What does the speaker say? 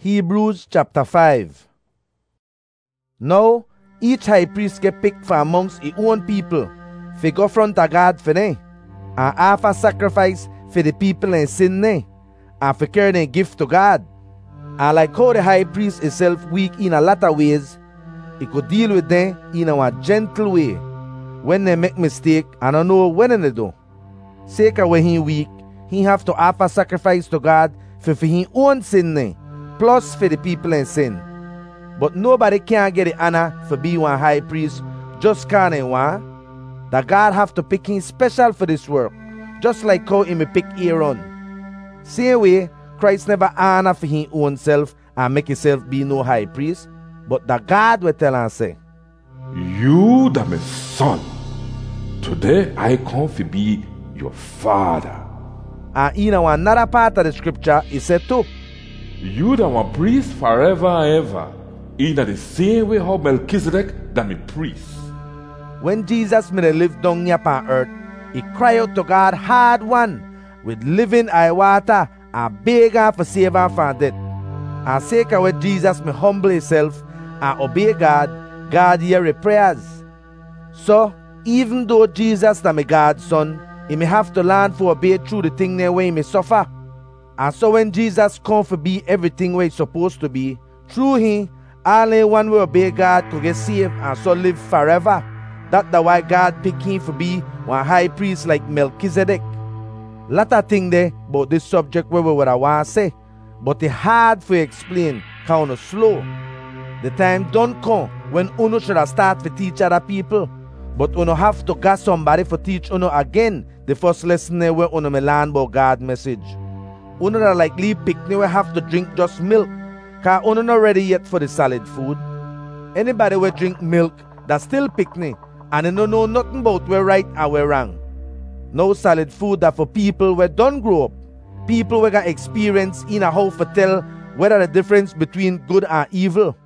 Hebrews chapter 5. Now, each high priest get picked from amongst his own people, fi go front of God for them, and offer sacrifice for the people in sin them, and fi carry their gift to God. And like how the high priest himself weak in a lot of ways, he could deal with them in a gentle way, when they make mistake and don't know when they do. Sake of when he weak, he have to offer sacrifice to God for his own sin them, plus for the people in sin. But nobody can get the honor for being one high priest just cause they want. That God have to pick him special for this work, just like how he may pick Aaron. Same way, Christ never honor for his own self and make himself be no high priest, but that God will tell and say, "You that my son, today I come to be your father." And in another part of the scripture, he said too, "You that one priest forever and ever, in the same way how Melchizedek that me priest." When Jesus may live down here upon earth, he cried out to God hard one, with living eye water, and beg her for save her from death. And sake of when Jesus may humble himself and obey God, God hear his prayers. So, even though Jesus that me God's son, he may have to learn to obey through the thing there way he may suffer. And so when Jesus come for be everything where he's supposed to be, through him, only one will obey God could get saved and so live forever. That's why God picked him for be one high priest like Melchizedek. Lot of things there about this subject where we would want to say, but it's hard to explain, kind of slow. The time don't come when uno should have start to teach other people, but uno have to get somebody for teach uno again the first lesson there where uno may learn about God's message. Uno that like leave picnic will have to drink just milk, cause uno not ready yet for the solid food. Anybody will drink milk that's still picnic, and they don't know nothing about where right and where wrong. No solid food that for people where don't grow up, people where got experience in a how to tell whether the difference between good and evil.